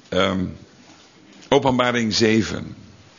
Openbaring 7.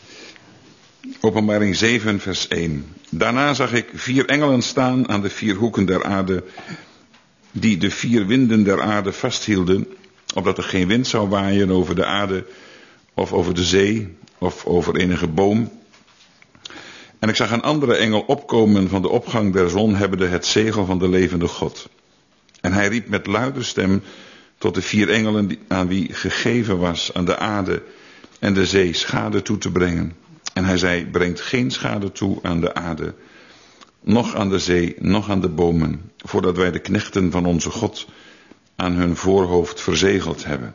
Openbaring 7 vers 1. Daarna zag ik 4 engelen staan aan de 4 hoeken der aarde, die de 4 winden der aarde vasthielden, opdat er geen wind zou waaien over de aarde, of over de zee, of over enige boom. En ik zag een andere engel opkomen van de opgang der zon, hebbende het zegel van de levende God. En hij riep met luide stem tot de 4 engelen aan wie gegeven was aan de aarde en de zee schade toe te brengen. En hij zei, brengt geen schade toe aan de aarde, noch aan de zee, noch aan de bomen, voordat wij de knechten van onze God aan hun voorhoofd verzegeld hebben.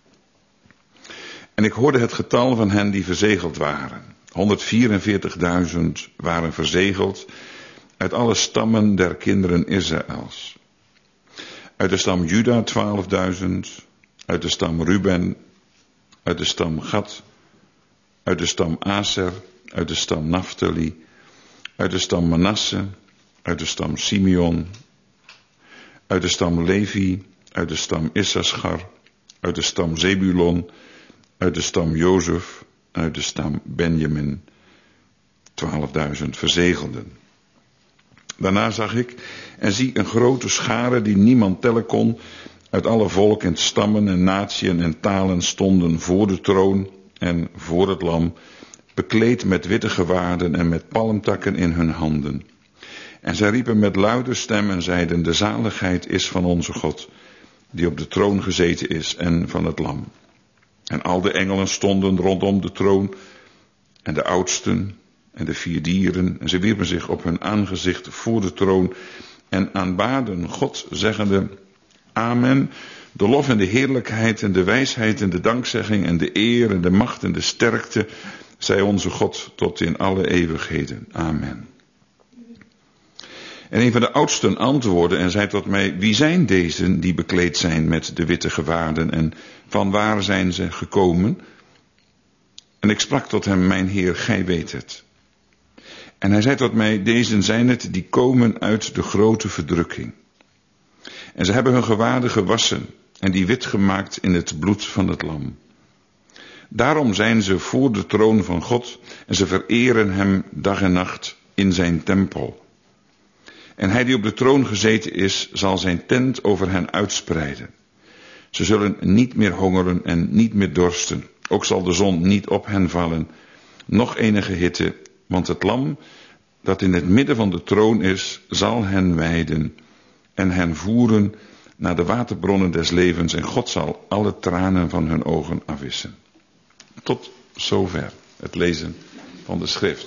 En ik hoorde het getal van hen die verzegeld waren. 144.000 waren verzegeld uit alle stammen der kinderen Israëls. Uit de stam Juda 12.000, uit de stam Ruben, uit de stam Gad, uit de stam Aser, uit de stam Naphtali, uit de stam Manasse, uit de stam Simeon, uit de stam Levi, uit de stam Issachar, uit de stam Zebulon, uit de stam Jozef, uit de stam Benjamin, 12.000 verzegelden. Daarna zag ik en zie een grote schare die niemand tellen kon, uit alle volken en stammen en natieën en talen stonden voor de troon en voor het lam, bekleed met witte gewaden en met palmtakken in hun handen. En zij riepen met luide stem en zeiden, de zaligheid is van onze God, die op de troon gezeten is, en van het lam. En al de engelen stonden rondom de troon, en de oudsten, en de 4 dieren, en ze wierpen zich op hun aangezicht voor de troon, en aanbaden God, zeggende, Amen, de lof en de heerlijkheid en de wijsheid en de dankzegging en de eer en de macht en de sterkte, zij onze God tot in alle eeuwigheden. Amen. En een van de oudsten antwoordde en zei tot mij, wie zijn deze die bekleed zijn met de witte gewaden en van waar zijn ze gekomen? En ik sprak tot hem, mijn Heer, gij weet het. En hij zei tot mij, deze zijn het die komen uit de grote verdrukking. En ze hebben hun gewaden gewassen en die wit gemaakt in het bloed van het lam. Daarom zijn ze voor de troon van God en ze vereren hem dag en nacht in zijn tempel. En hij die op de troon gezeten is, zal zijn tent over hen uitspreiden. Ze zullen niet meer hongeren en niet meer dorsten. Ook zal de zon niet op hen vallen, noch enige hitte, want het lam dat in het midden van de troon is, zal hen weiden en hen voeren naar de waterbronnen des levens, en God zal alle tranen van hun ogen afwissen. Tot zover het lezen van de schrift.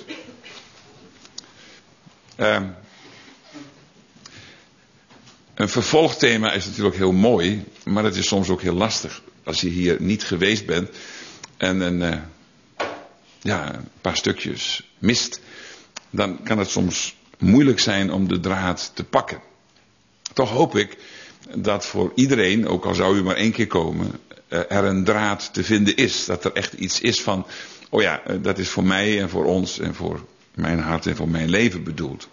Een vervolgthema is natuurlijk heel mooi, maar het is soms ook heel lastig. Als je hier niet geweest bent en een paar stukjes mist, dan kan het soms moeilijk zijn om de draad te pakken. Toch hoop ik dat voor iedereen, ook al zou u maar 1 keer komen, er een draad te vinden is. Dat er echt iets is van, oh ja, dat is voor mij en voor ons en voor mijn hart en voor mijn leven bedoeld.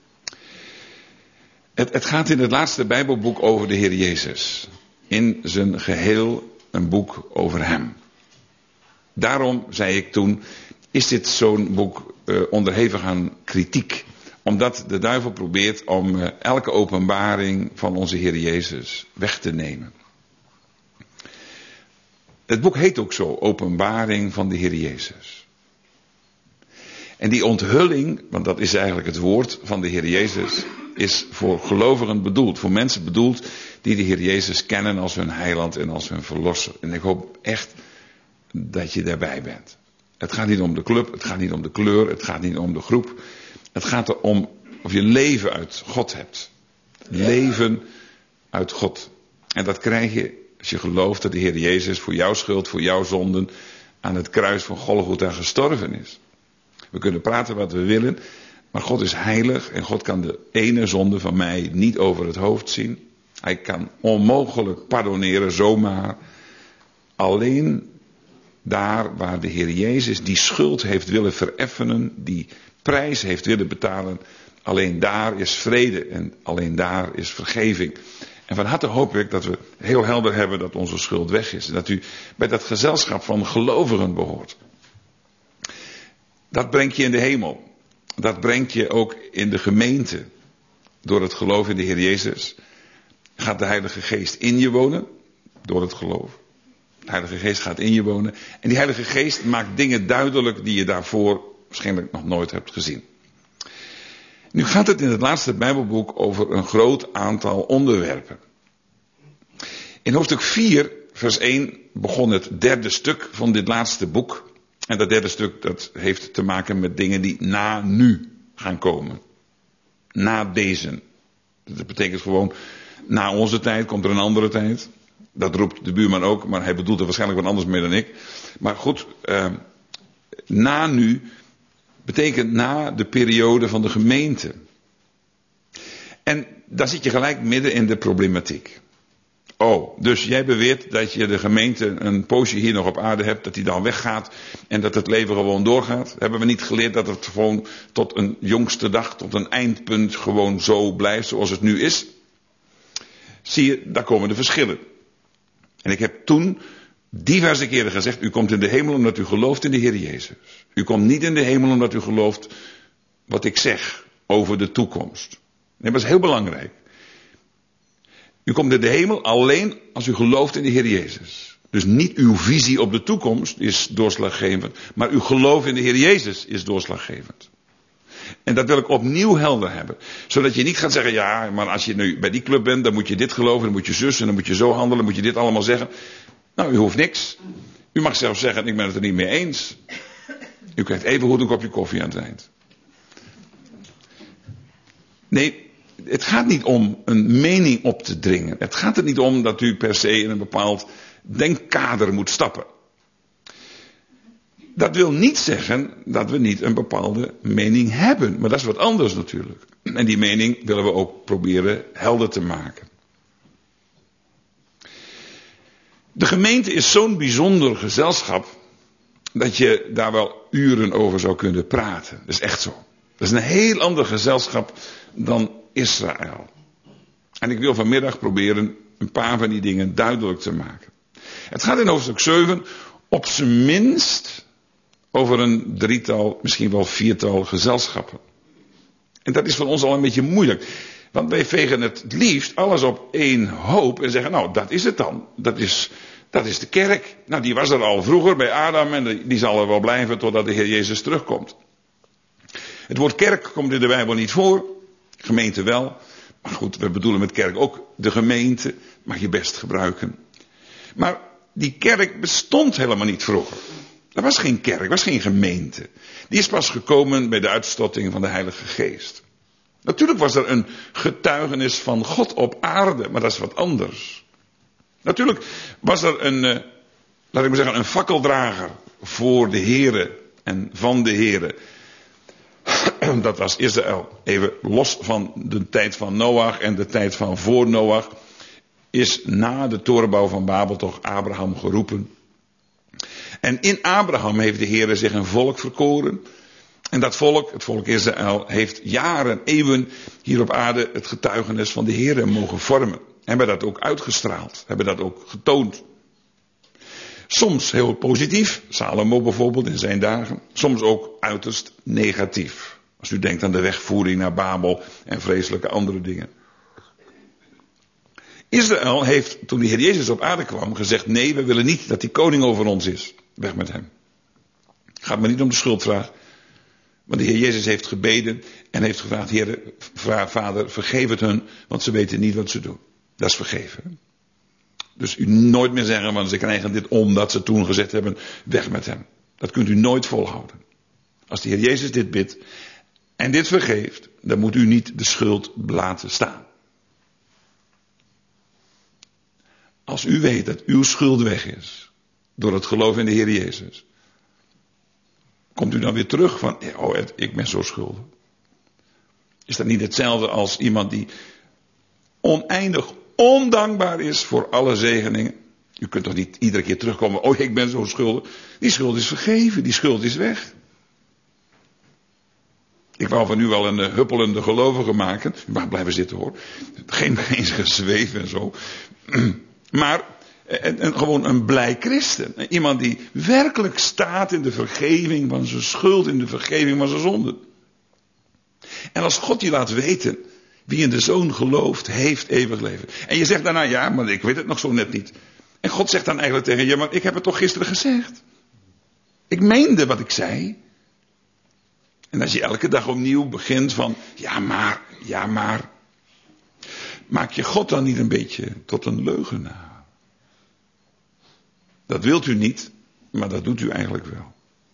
Het gaat in het laatste Bijbelboek over de Heer Jezus. In zijn geheel een boek over hem. Daarom zei ik toen, is dit zo'n boek onderhevig aan kritiek. Omdat de duivel probeert om elke openbaring van onze Heer Jezus weg te nemen. Het boek heet ook zo, Openbaring van de Heer Jezus. En die onthulling, want dat is eigenlijk het woord van de Heer Jezus, is voor gelovigen bedoeld. Voor mensen bedoeld die de Heer Jezus kennen als hun heiland en als hun verlosser. En ik hoop echt dat je daarbij bent. Het gaat niet om de club, het gaat niet om de kleur, het gaat niet om de groep. Het gaat erom of je leven uit God hebt. Leven uit God. En dat krijg je als je gelooft dat de Heer Jezus voor jouw schuld, voor jouw zonden aan het kruis van Golgotha gestorven is. We kunnen praten wat we willen, maar God is heilig en God kan de ene zonde van mij niet over het hoofd zien. Hij kan onmogelijk pardoneren zomaar. Alleen daar waar de Heer Jezus die schuld heeft willen vereffenen, die prijs heeft willen betalen, alleen daar is vrede en alleen daar is vergeving. En van harte hoop ik dat we heel helder hebben dat onze schuld weg is. En dat u bij dat gezelschap van gelovigen behoort. Dat brengt je in de hemel. Dat brengt je ook in de gemeente. Door het geloof in de Heer Jezus gaat de Heilige Geest in je wonen. Door het geloof. De Heilige Geest gaat in je wonen. En die Heilige Geest maakt dingen duidelijk die je daarvoor waarschijnlijk nog nooit hebt gezien. Nu gaat het in het laatste Bijbelboek over een groot aantal onderwerpen. In hoofdstuk 4, vers 1 begon het derde stuk van dit laatste boek. En dat derde stuk dat heeft te maken met dingen die na nu gaan komen. Na deze. Dat betekent gewoon, na onze tijd komt er een andere tijd. Dat roept de buurman ook, maar hij bedoelt er waarschijnlijk wat anders mee dan ik. Maar goed, na nu betekent na de periode van de gemeente. En daar zit je gelijk midden in de problematiek. Oh, dus jij beweert dat je de gemeente een poosje hier nog op aarde hebt, dat die dan weggaat en dat het leven gewoon doorgaat. Hebben we niet geleerd dat het gewoon tot een jongste dag, tot een eindpunt gewoon zo blijft zoals het nu is? Zie je, daar komen de verschillen. En ik heb toen diverse keren gezegd, u komt in de hemel omdat u gelooft in de Heer Jezus. U komt niet in de hemel omdat u gelooft wat ik zeg over de toekomst. Nee, dat is heel belangrijk. U komt in de hemel alleen als u gelooft in de Heer Jezus. Dus niet uw visie op de toekomst is doorslaggevend, maar uw geloof in de Heer Jezus is doorslaggevend. En dat wil ik opnieuw helder hebben. Zodat je niet gaat zeggen, ja, maar als je nu bij die club bent, dan moet je dit geloven, dan moet je zus en dan moet je zo handelen, dan moet je dit allemaal zeggen. Nou, u hoeft niks. U mag zelfs zeggen, ik ben het er niet mee eens. U krijgt even goed een kopje koffie aan het eind. Nee, het gaat niet om een mening op te dringen. Het gaat er niet om dat u per se in een bepaald denkkader moet stappen. Dat wil niet zeggen dat we niet een bepaalde mening hebben. Maar dat is wat anders natuurlijk. En die mening willen we ook proberen helder te maken. De gemeente is zo'n bijzonder gezelschap dat je daar wel uren over zou kunnen praten. Dat is echt zo. Dat is een heel ander gezelschap dan Israël. En ik wil vanmiddag proberen een paar van die dingen duidelijk te maken. Het gaat in hoofdstuk 7 op zijn minst over een drietal, misschien wel viertal gezelschappen. En dat is voor ons al een beetje moeilijk. Want wij vegen het liefst alles op één hoop en zeggen, nou dat is het dan. Dat is de kerk. Nou die was er al vroeger bij Adam en die zal er wel blijven totdat de Heer Jezus terugkomt. Het woord kerk komt in de Bijbel niet voor. Gemeente wel. Maar goed, we bedoelen met kerk ook de gemeente. Mag je best gebruiken. Maar die kerk bestond helemaal niet vroeger. Er was geen kerk, er was geen gemeente. Die is pas gekomen bij de uitstorting van de Heilige Geest. Natuurlijk was er een getuigenis van God op aarde, maar dat is wat anders. Natuurlijk was er een fakkeldrager voor de Here en van de Here. Dat was Israël. Even los van de tijd van Noach en de tijd van voor Noach, is na de torenbouw van Babel toch Abraham geroepen. En in Abraham heeft de Heer zich een volk verkoren. En dat volk, het volk Israël, heeft jaren, eeuwen hier op aarde het getuigenis van de Heer mogen vormen. Hebben dat ook uitgestraald, hebben dat ook getoond. Soms heel positief, Salomo bijvoorbeeld in zijn dagen. Soms ook uiterst negatief. Als u denkt aan de wegvoering naar Babel en vreselijke andere dingen. Israël heeft, toen de Heer Jezus op aarde kwam, gezegd, nee, we willen niet dat die koning over ons is. Weg met hem. Gaat maar niet om de schuldvraag. Want de Heer Jezus heeft gebeden en heeft gevraagd, Heer, Vader, vergeef het hun, want ze weten niet wat ze doen. Dat is vergeven. Dus u nooit meer zeggen, want ze krijgen dit omdat ze toen gezegd hebben, weg met hem. Dat kunt u nooit volhouden. Als de Heer Jezus dit bidt en dit vergeeft, dan moet u niet de schuld laten staan. Als u weet dat uw schuld weg is, door het geloof in de Heer Jezus, komt u dan weer terug van, oh, ik ben zo schuldig. Is dat niet hetzelfde als iemand die oneindig ondankbaar is voor alle zegeningen? U kunt toch niet iedere keer terugkomen, oh, ik ben zo schuldig. Die schuld is vergeven, die schuld is weg. Ik wou van u wel een huppelende gelovige maken. U mag blijven zitten hoor. Geen gezweef en zo. Maar gewoon een blij christen. Iemand die werkelijk staat in de vergeving van zijn schuld, in de vergeving van zijn zonde. En als God je laat weten, wie in de Zoon gelooft, heeft eeuwig leven. En je zegt daarna, ja, maar ik weet het nog zo net niet. En God zegt dan eigenlijk tegen je, maar ik heb het toch gisteren gezegd. Ik meende wat ik zei. En als je elke dag opnieuw begint van, ja maar. Maak je God dan niet een beetje tot een leugenaar? Dat wilt u niet, maar dat doet u eigenlijk wel.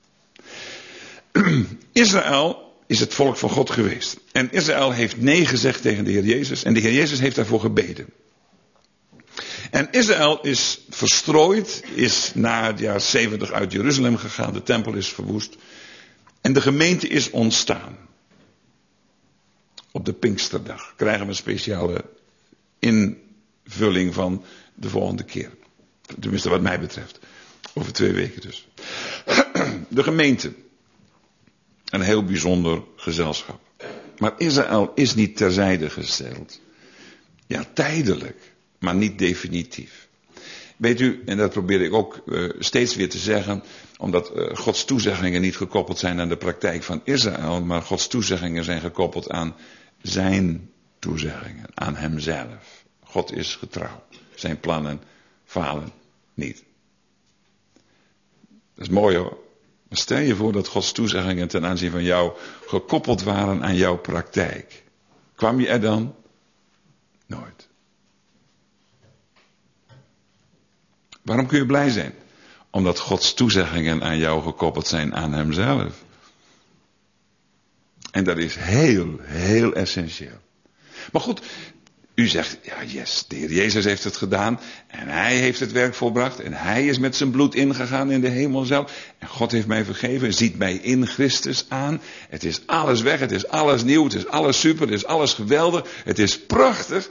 Israël is het volk van God geweest. En Israël heeft nee gezegd tegen de Heer Jezus. En de Heer Jezus heeft daarvoor gebeden. En Israël is verstrooid, is na het jaar 70 uit Jeruzalem gegaan. De tempel is verwoest. En de gemeente is ontstaan. Op de Pinksterdag krijgen we een speciale invulling van de volgende keer. Tenminste wat mij betreft. Over 2 weken dus. De gemeente. Een heel bijzonder gezelschap. Maar Israël is niet terzijde gesteld. Ja, tijdelijk, maar niet definitief. Weet u, en dat probeer ik ook steeds weer te zeggen, omdat Gods toezeggingen niet gekoppeld zijn aan de praktijk van Israël, maar Gods toezeggingen zijn gekoppeld aan zijn toezeggingen, aan hemzelf. God is getrouw. Zijn plannen falen niet. Dat is mooi hoor. Maar stel je voor dat Gods toezeggingen ten aanzien van jou gekoppeld waren aan jouw praktijk. Kwam je er dan? Nooit. Waarom kun je blij zijn? Omdat Gods toezeggingen aan jou gekoppeld zijn aan hemzelf. En dat is heel, heel essentieel. Maar goed, u zegt, ja yes, de Heer Jezus heeft het gedaan. En hij heeft het werk volbracht. En hij is met zijn bloed ingegaan in de hemel zelf. En God heeft mij vergeven, ziet mij in Christus aan. Het is alles weg, het is alles nieuw, het is alles super, het is alles geweldig. Het is prachtig.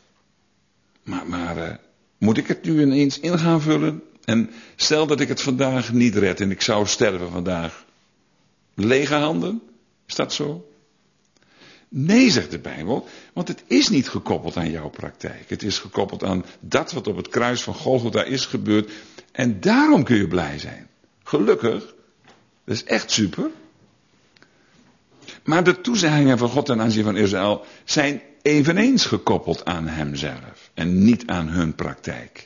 Maar moet ik het nu ineens in gaan vullen? En stel dat ik het vandaag niet red en ik zou sterven vandaag. Lege handen? Is dat zo? Nee, zegt de Bijbel, want het is niet gekoppeld aan jouw praktijk. Het is gekoppeld aan dat wat op het kruis van Golgotha is gebeurd. En daarom kun je blij zijn. Gelukkig. Dat is echt super. Maar de toezeggingen van God ten aanzien van Israël zijn eveneens gekoppeld aan hemzelf. En niet aan hun praktijk.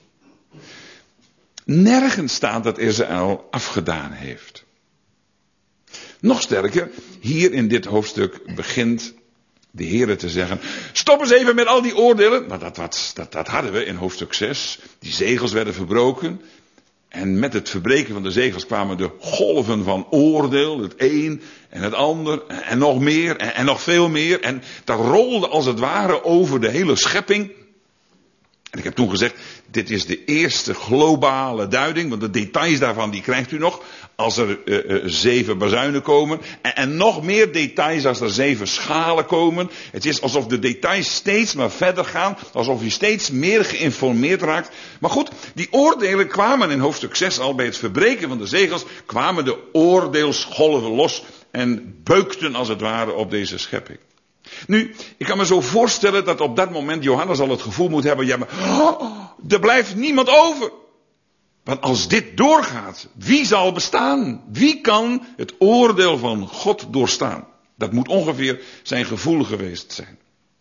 Nergens staat dat Israël afgedaan heeft. Nog sterker, hier in dit hoofdstuk begint de Heere te zeggen, stop eens even met al die oordelen. Maar dat hadden we in hoofdstuk 6. Die zegels werden verbroken. En met het verbreken van de zegels kwamen de golven van oordeel. Het een en het ander en nog meer en nog veel meer. En dat rolde als het ware over de hele schepping. En ik heb toen gezegd, dit is de eerste globale duiding, want de details daarvan die krijgt u nog als er 7 bazuinen komen. En nog meer details als er 7 schalen komen. Het is alsof de details steeds maar verder gaan, alsof u steeds meer geïnformeerd raakt. Maar goed, die oordelen kwamen in hoofdstuk 6 al bij het verbreken van de zegels, kwamen de oordeelsgolven los en beukten als het ware op deze schepping. Nu, ik kan me zo voorstellen dat op dat moment Johannes al het gevoel moet hebben, ja maar, er blijft niemand over. Want als dit doorgaat, wie zal bestaan? Wie kan het oordeel van God doorstaan? Dat moet ongeveer zijn gevoel geweest zijn.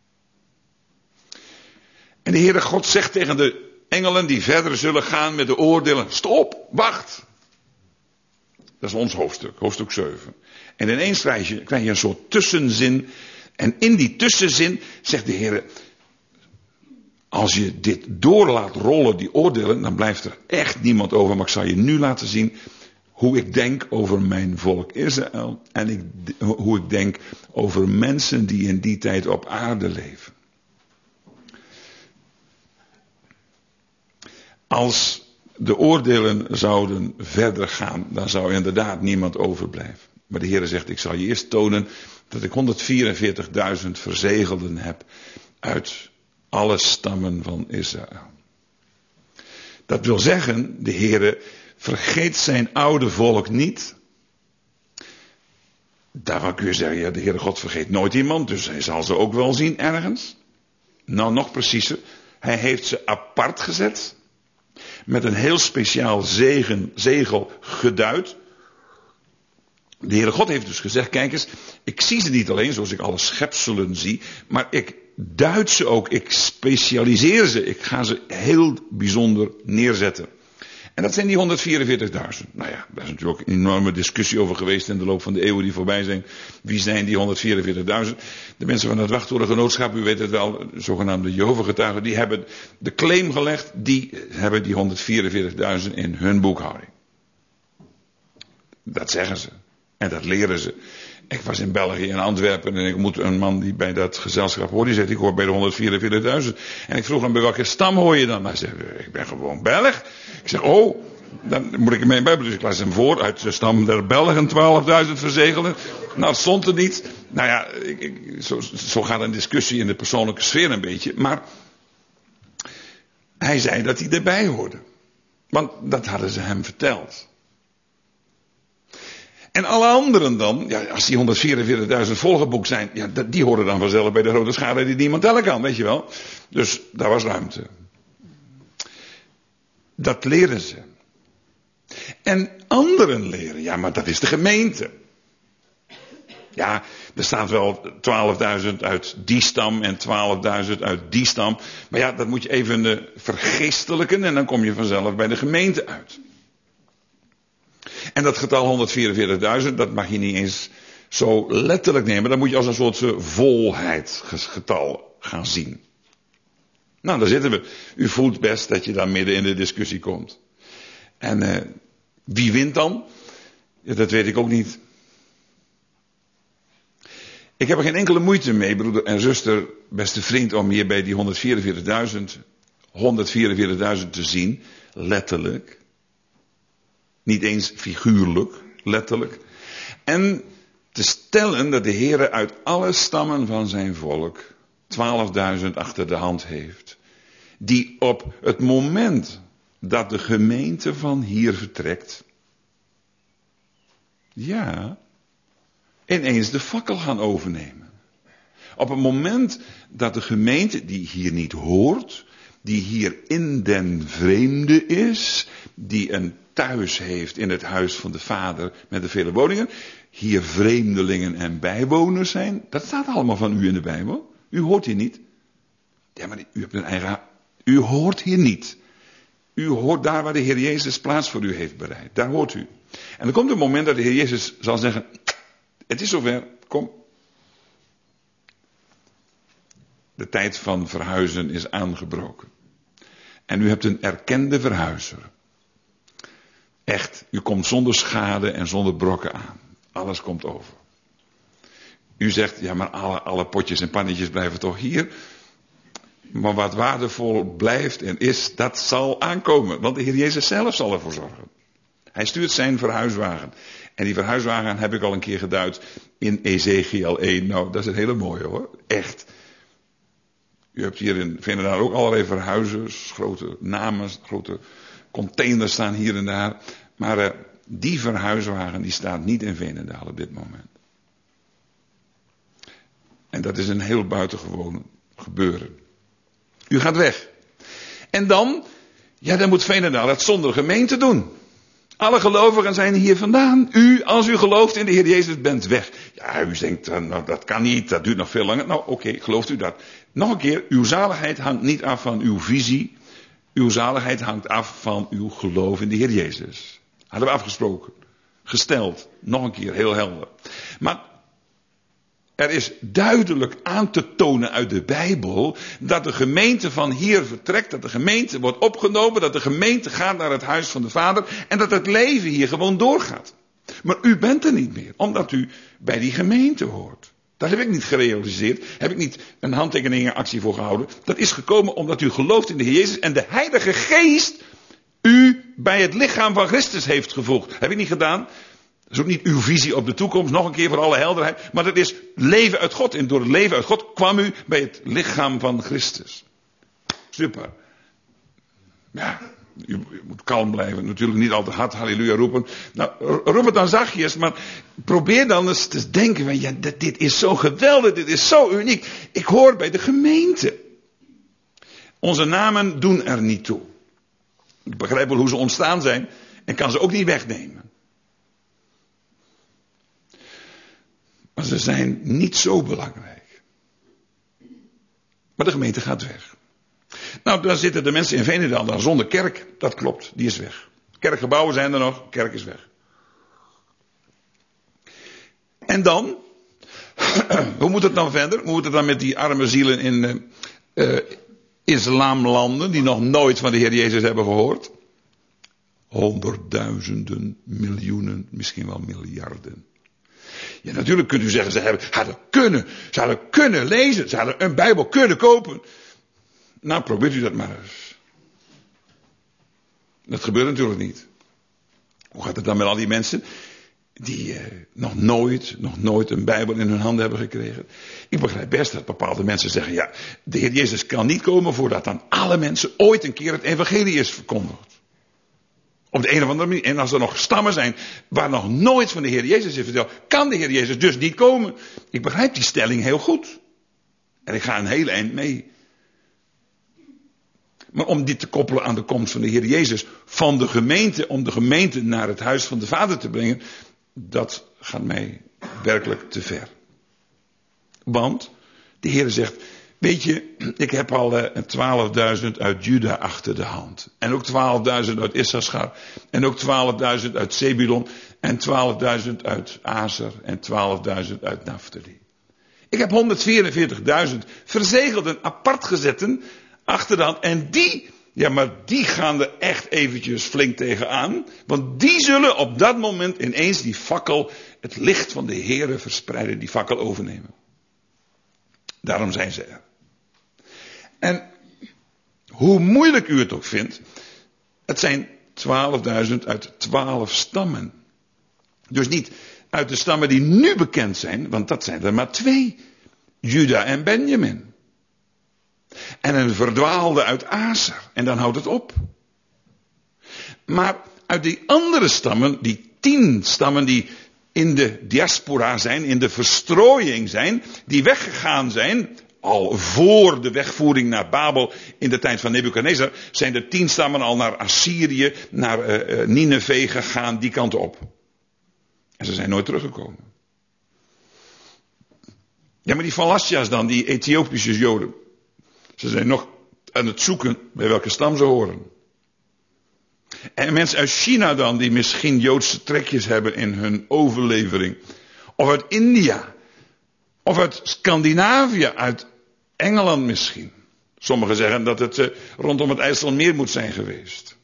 En de Heere God zegt tegen de engelen die verder zullen gaan met de oordelen, stop, wacht. Dat is ons hoofdstuk, hoofdstuk 7. En ineens krijg je een soort tussenzin. En in die tussenzin zegt de Heer, als je dit door laat rollen, die oordelen, dan blijft er echt niemand over. Maar ik zal je nu laten zien hoe ik denk over mijn volk Israël. En hoe ik denk over mensen die in die tijd op aarde leven. Als de oordelen zouden verder gaan, dan zou inderdaad niemand overblijven. Maar de Heer zegt, ik zal je eerst tonen dat ik 144.000 verzegelden heb uit alle stammen van Israël. Dat wil zeggen, de Heere vergeet zijn oude volk niet. Daarvan kun je zeggen, ja, de Heere God vergeet nooit iemand, dus hij zal ze ook wel zien ergens. Nou, nog preciezer. Hij heeft ze apart gezet. Met een heel speciaal zegel geduid. De Heere God heeft dus gezegd, kijk eens, ik zie ze niet alleen zoals ik alle schepselen zie, maar ik duid ze ook, ik specialiseer ze, ik ga ze heel bijzonder neerzetten. En dat zijn die 144.000. Nou ja, daar is natuurlijk ook een enorme discussie over geweest in de loop van de eeuwen die voorbij zijn. Wie zijn die 144.000? De mensen van het Wachttorengenootschap, u weet het wel, de zogenaamde Jehovah-getuigen, die hebben de claim gelegd, die hebben die 144.000 in hun boekhouding. Dat zeggen ze. En dat leren ze. Ik was in België, in Antwerpen, en ik ontmoette een man die bij dat gezelschap hoorde. Die zegt, ik hoor bij de 144.000. En ik vroeg hem, bij welke stam hoor je dan? Hij zegt, ik ben gewoon Belg. Ik zeg, oh, dan moet ik in mijn Bijbel. Dus ik las hem voor, uit de stam der Belgen 12.000 verzegelen. Nou, dat stond er niet. Nou ja, zo gaat een discussie in de persoonlijke sfeer een beetje. Maar hij zei dat hij erbij hoorde. Want dat hadden ze hem verteld. En alle anderen dan, ja, als die 144.000 volgeboekt zijn, ja, die horen dan vanzelf bij de grote schade die niemand tellen kan, weet je wel. Dus daar was ruimte. Dat leren ze. En anderen leren, ja, maar dat is de gemeente. Ja, er staat wel 12.000 uit die stam en 12.000 uit die stam. Maar ja, dat moet je even vergeestelijken en dan kom je vanzelf bij de gemeente uit. En dat getal 144.000, dat mag je niet eens zo letterlijk nemen. Dat moet je als een soort volheidsgetal gaan zien. Nou, daar zitten we. U voelt best dat je daar midden in de discussie komt. En wie wint dan? Ja, dat weet ik ook niet. Ik heb er geen enkele moeite mee, broeder en zuster, beste vriend, om hier bij die 144.000 te zien. Letterlijk. Niet eens figuurlijk, letterlijk. En te stellen dat de Heere uit alle stammen van zijn volk 12.000 achter de hand heeft. Die op het moment dat de gemeente van hier vertrekt. Ja, ineens de fakkel gaan overnemen. Op het moment dat de gemeente die hier niet hoort, die hier in den vreemde is, die een thuis heeft in het huis van de Vader met de vele woningen, hier vreemdelingen en bijwoners zijn, dat staat allemaal van u in de Bijbel. U hoort hier niet. Ja, maar u hebt een eigen. U hoort hier niet. U hoort daar waar de Heer Jezus plaats voor u heeft bereid. Daar hoort u. En er komt een moment dat de Heer Jezus zal zeggen, het is zover, kom. De tijd van verhuizen is aangebroken. En u hebt een erkende verhuizer. Echt, u komt zonder schade en zonder brokken aan. Alles komt over. U zegt, ja, maar alle potjes en pannetjes blijven toch hier. Maar wat waardevol blijft en is, dat zal aankomen. Want de Heer Jezus zelf zal ervoor zorgen. Hij stuurt zijn verhuiswagen. En die verhuiswagen heb ik al een keer geduid in Ezekiel 1. Nou, dat is een hele mooie hoor. Echt. U hebt hier in Veenendaal ook allerlei verhuizers. Grote namen, grote containers staan hier en daar. Maar die verhuiswagen die staat niet in Veenendaal op dit moment. En dat is een heel buitengewoon gebeuren. U gaat weg. En dan moet Veenendaal het zonder gemeente doen. Alle gelovigen zijn hier vandaan. U, als u gelooft in de Heer Jezus, bent weg. Ja, u denkt, nou, dat kan niet, dat duurt nog veel langer. Nou, oké, gelooft u dat. Nog een keer, uw zaligheid hangt niet af van uw visie. Uw zaligheid hangt af van uw geloof in de Heer Jezus. Hadden we afgesproken. Gesteld. Nog een keer, heel helder. Maar er is duidelijk aan te tonen uit de Bijbel dat de gemeente van hier vertrekt, dat de gemeente wordt opgenomen, dat de gemeente gaat naar het huis van de Vader en dat het leven hier gewoon doorgaat. Maar u bent er niet meer, omdat u bij die gemeente hoort. Dat heb ik niet gerealiseerd, heb ik niet een handtekeningenactie voor gehouden. Dat is gekomen omdat u gelooft in de Heer Jezus en de Heilige Geest u bij het lichaam van Christus heeft gevoegd. Heb ik niet gedaan? Dat is ook niet uw visie op de toekomst, nog een keer voor alle helderheid. Maar dat is leven uit God. En door het leven uit God kwam u bij het lichaam van Christus. Super. Ja, U moet kalm blijven, natuurlijk niet altijd hard halleluja roepen. Nou, roep het dan zachtjes, maar probeer dan eens te denken van, ja, dit is zo geweldig, dit is zo uniek. Ik hoor bij de gemeente. Onze namen doen er niet toe. Ik begrijp wel hoe ze ontstaan zijn en kan ze ook niet wegnemen. Maar ze zijn niet zo belangrijk. Maar de gemeente gaat weg. Nou, dan zitten de mensen in Veenendaal dan zonder kerk. Dat klopt, die is weg. Kerkgebouwen zijn er nog, kerk is weg. En dan? Hoe moet het dan verder? Hoe moet het dan met die arme zielen in islamlanden die nog nooit van de Heer Jezus hebben gehoord? Honderdduizenden, miljoenen, misschien wel miljarden. Ja, natuurlijk kunt u zeggen, ze hadden kunnen lezen, ze hadden een Bijbel kunnen kopen. Nou, probeert u dat maar eens. Dat gebeurt natuurlijk niet. Hoe gaat het dan met al die mensen die nog nooit een Bijbel in hun handen hebben gekregen? Ik begrijp best dat bepaalde mensen zeggen, ja, de Heer Jezus kan niet komen voordat aan alle mensen ooit een keer het evangelie is verkondigd. Op de een of andere manier. En als er nog stammen zijn waar nog nooit van de Heer Jezus is verteld, kan de Heer Jezus dus niet komen. Ik begrijp die stelling heel goed. En ik ga een hele eind mee. Maar om dit te koppelen aan de komst van de Heer Jezus van de gemeente, om de gemeente naar het huis van de Vader te brengen, dat gaat mij werkelijk te ver. Want de Heer zegt, weet je, ik heb al 12.000 uit Juda achter de hand. En ook 12.000 uit Issachar. En ook 12.000 uit Zebulon. En 12.000 uit Aser. En 12.000 uit Naphtali. Ik heb 144.000 verzegelden apart gezetten achter de hand. En die gaan er echt eventjes flink tegenaan. Want die zullen op dat moment ineens die fakkel, het licht van de Heere verspreiden, die fakkel overnemen. Daarom zijn ze er. En hoe moeilijk u het ook vindt, het zijn 12.000 uit 12 stammen. Dus niet uit de stammen die nu bekend zijn, want dat zijn er maar 2. Juda en Benjamin. En een verdwaalde uit Aser. En dan houdt het op. Maar uit die andere stammen, die 10 stammen die in de diaspora zijn, in de verstrooiing zijn, die weggegaan zijn, al voor de wegvoering naar Babel in de tijd van Nebukadnezar, zijn er 10 stammen al naar Assyrië, naar Nineve gegaan, die kant op. En ze zijn nooit teruggekomen. Ja, maar die Falasja's dan, die Ethiopische Joden, ze zijn nog aan het zoeken bij welke stam ze horen. En mensen uit China dan, die misschien Joodse trekjes hebben in hun overlevering. Of uit India. Of uit Scandinavië, uit Engeland misschien. Sommigen zeggen dat het rondom het IJsselmeer moet zijn geweest.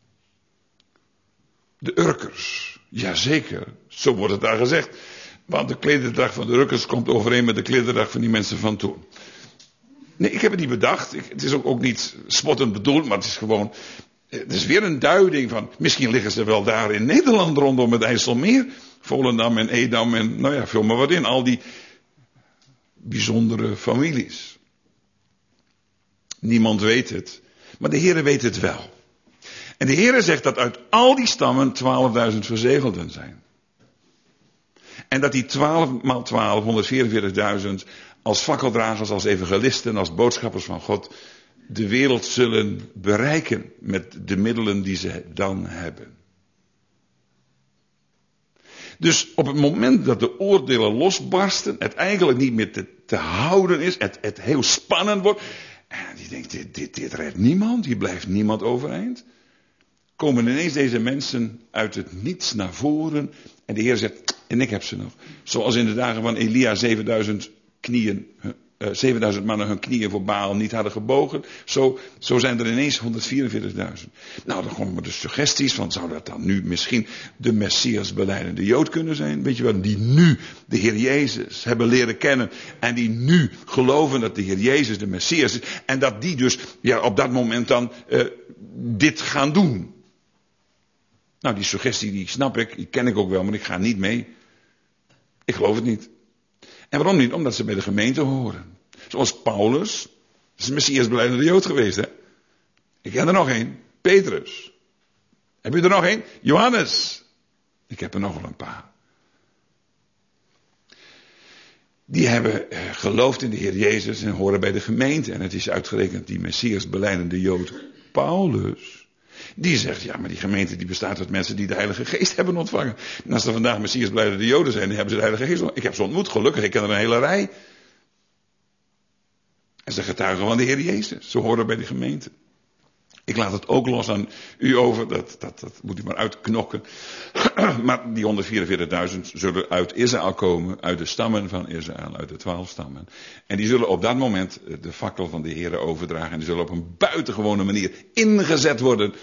De Urkers. Jazeker, zo wordt het daar gezegd. Want de klederdracht van de Urkers komt overeen met de klederdracht van die mensen van toen. Nee, ik heb het niet bedacht. Het is ook niet spottend bedoeld, maar het is gewoon, het is weer een duiding van, misschien liggen ze wel daar in Nederland rondom het IJsselmeer. Volendam en Edam en, nou ja, vul maar wat in. Al die bijzondere families. Niemand weet het, maar de Heere weet het wel. En de Heere zegt dat uit al die stammen 12.000 verzegelden zijn. En dat die 12 maal 12, 144.000 als fakkeldragers, als evangelisten, als boodschappers van God de wereld zullen bereiken met de middelen die ze dan hebben. Dus op het moment dat de oordelen losbarsten, het eigenlijk niet meer te houden is, het heel spannend wordt, en die denkt, dit redt niemand, hier blijft niemand overeind, komen ineens deze mensen uit het niets naar voren en de Heer zegt, en ik heb ze nog. Zoals in de dagen van Elia 7000 mannen hun knieën voor Baal niet hadden gebogen. Zo zijn er ineens 144.000. Nou, dan komen de suggesties van, zou dat dan nu misschien de Messias belijdende Jood kunnen zijn? Weet je wel, die nu de Heer Jezus hebben leren kennen. En die nu geloven dat de Heer Jezus de Messias is. En dat die dus op dat moment dan dit gaan doen. Nou, die suggestie die snap ik, die ken ik ook wel, maar ik ga niet mee. Ik geloof het niet. En waarom niet? Omdat ze bij de gemeente horen. Zoals Paulus, dat is een Messias belijdende Jood geweest, hè? Ik ken er nog één. Petrus. Heb je er nog een? Johannes. Ik heb er nog wel een paar. Die hebben geloofd in de Heer Jezus en horen bij de gemeente. En het is uitgerekend die Messias belijdende Jood Paulus. Die zegt, ja, maar die gemeente die bestaat uit mensen die de Heilige Geest hebben ontvangen. En als er vandaag Messias belijdende Joden zijn, dan hebben ze de Heilige Geest ontvangen. Ik heb ze ontmoet, gelukkig, ik ken er een hele rij. En ze getuigen van de Heer Jezus. Ze horen bij de gemeente. Ik laat het ook los aan u over, dat moet u maar uitknokken. Maar die 144.000 zullen uit Israël komen, uit de stammen van Israël, uit de 12 stammen. En die zullen op dat moment de fakkel van de Heer overdragen. En die zullen op een buitengewone manier ingezet worden.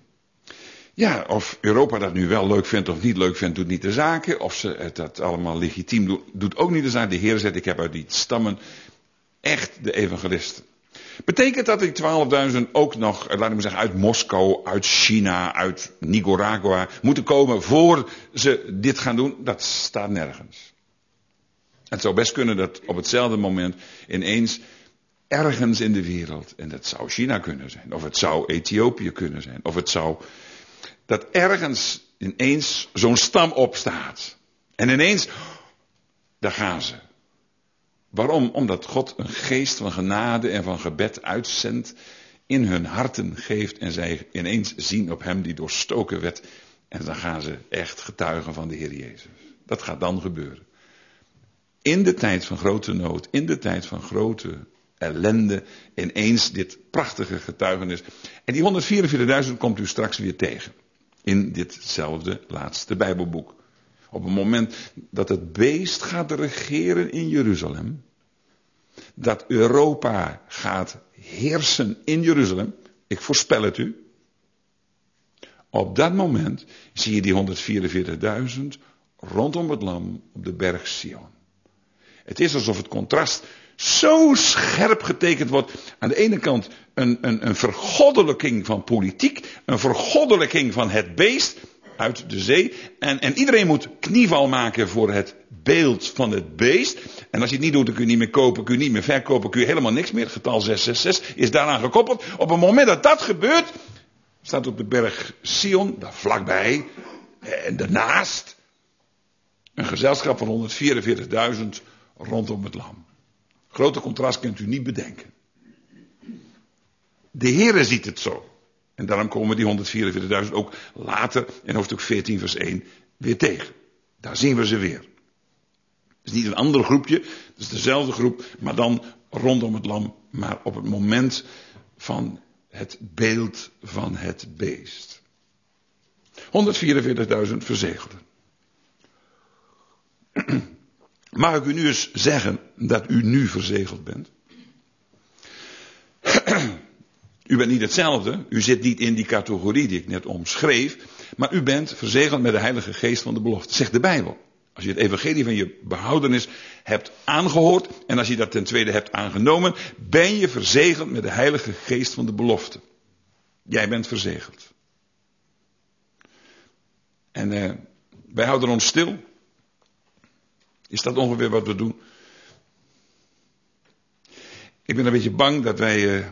Ja, of Europa dat nu wel leuk vindt of niet leuk vindt, doet niet de zaken. Of ze dat allemaal legitiem doen, doet ook niet de zaak. De Heer zegt, ik heb uit die stammen echt de evangelisten. Betekent dat die 12.000 ook nog, laat ik maar zeggen, uit Moskou, uit China, uit Nicaragua moeten komen voor ze dit gaan doen? Dat staat nergens. Het zou best kunnen dat op hetzelfde moment ineens ergens in de wereld, en dat zou China kunnen zijn, of het zou Ethiopië kunnen zijn, of het zou, dat ergens ineens zo'n stam opstaat. En ineens, daar gaan ze. Waarom? Omdat God een geest van genade en van gebed uitzendt, in hun harten geeft en zij ineens zien op hem die doorstoken werd. En dan gaan ze echt getuigen van de Heer Jezus. Dat gaat dan gebeuren. In de tijd van grote nood, in de tijd van grote ellende, ineens dit prachtige getuigenis. En die 144.000 komt u straks weer tegen. In ditzelfde laatste Bijbelboek. Op het moment dat het beest gaat regeren in Jeruzalem. Dat Europa gaat heersen in Jeruzalem. Ik voorspel het u. Op dat moment zie je die 144.000 rondom het lam op de berg Sion. Het is alsof het contrast zo scherp getekend wordt. Aan de ene kant een vergoddelijking van politiek. Een vergoddelijking van het beest uit de zee. En iedereen moet knieval maken voor het beeld van het beest. En als je het niet doet, dan kun je niet meer kopen, kun je niet meer verkopen, kun je helemaal niks meer. Het getal 666 is daaraan gekoppeld. Op het moment dat dat gebeurt, staat op de berg Sion, daar vlakbij, en daarnaast, een gezelschap van 144.000 rondom het lam. Grote contrast kunt u niet bedenken. De Heere ziet het zo. En daarom komen die 144.000 ook later in hoofdstuk 14 vers 1 weer tegen. Daar zien we ze weer. Het is niet een ander groepje, het is dezelfde groep, maar dan rondom het lam, maar op het moment van het beeld van het beest. 144.000 verzegelden. Mag ik u nu eens zeggen dat u nu verzegeld bent? U bent niet hetzelfde, u zit niet in die categorie die ik net omschreef, maar u bent verzegeld met de Heilige Geest van de belofte, zegt de Bijbel. Als je het evangelie van je behoudenis hebt aangehoord en als je dat ten tweede hebt aangenomen, ben je verzegeld met de Heilige Geest van de belofte. Jij bent verzegeld. En wij houden ons stil. Is dat ongeveer wat we doen? Ik ben een beetje bang dat wij,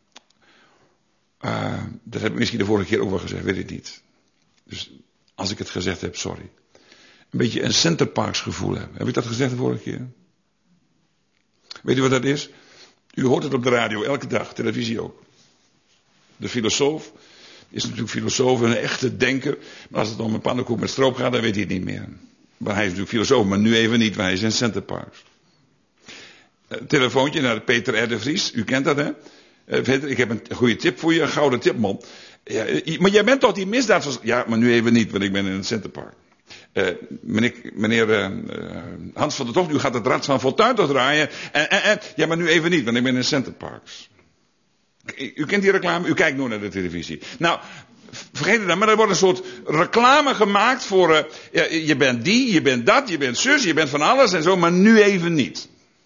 dat heb ik misschien de vorige keer ook wel gezegd, weet ik niet. Dus als ik het gezegd heb, sorry. Een beetje een Centerparks gevoel hebben. Heb ik dat gezegd de vorige keer? Weet u wat dat is? U hoort het op de radio, elke dag, televisie ook. De filosoof is natuurlijk filosoof, een echte denker. Maar als het om een pannenkoek met stroop gaat, dan weet hij het niet meer. Maar hij is natuurlijk filosoof, maar nu even niet, want hij is in Centerparks. Telefoontje naar Peter R. de Vries, u kent dat hè? Peter, ik heb een goede tip voor je, een gouden tip man. Ja, maar jij bent toch die misdaad? Ja, maar nu even niet, want ik ben in het Centerpark. Meneer Hans van der Tocht, u gaat het Rad van Fortuin toch draaien? Ja, maar nu even niet, want ik ben in Centerparks. U kent die reclame, u kijkt nooit naar de televisie. Nou, vergeet het dan, maar er wordt een soort reclame gemaakt voor, je bent die, je bent dat, je bent zus, je bent van alles en zo, maar nu even niet.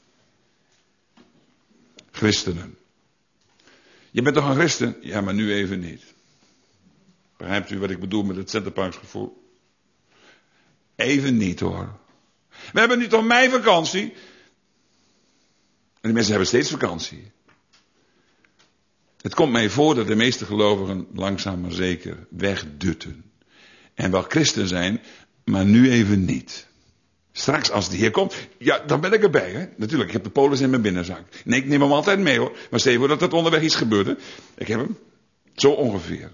Christenen. Je bent toch een christen? Ja, maar nu even niet. Begrijpt u wat ik bedoel met het Centerparks gevoel? Even niet hoor. We hebben nu toch meivakantie? En die mensen hebben steeds vakantie. Het komt mij voor dat de meeste gelovigen langzaam maar zeker wegdutten. En wel christen zijn, maar nu even niet. Straks als de Heer komt, ja, dan ben ik erbij, hè. Natuurlijk, ik heb de polis in mijn binnenzak. Nee, ik neem hem altijd mee, hoor. Maar stel je voor dat het onderweg iets gebeurde. Ik heb hem. Zo ongeveer.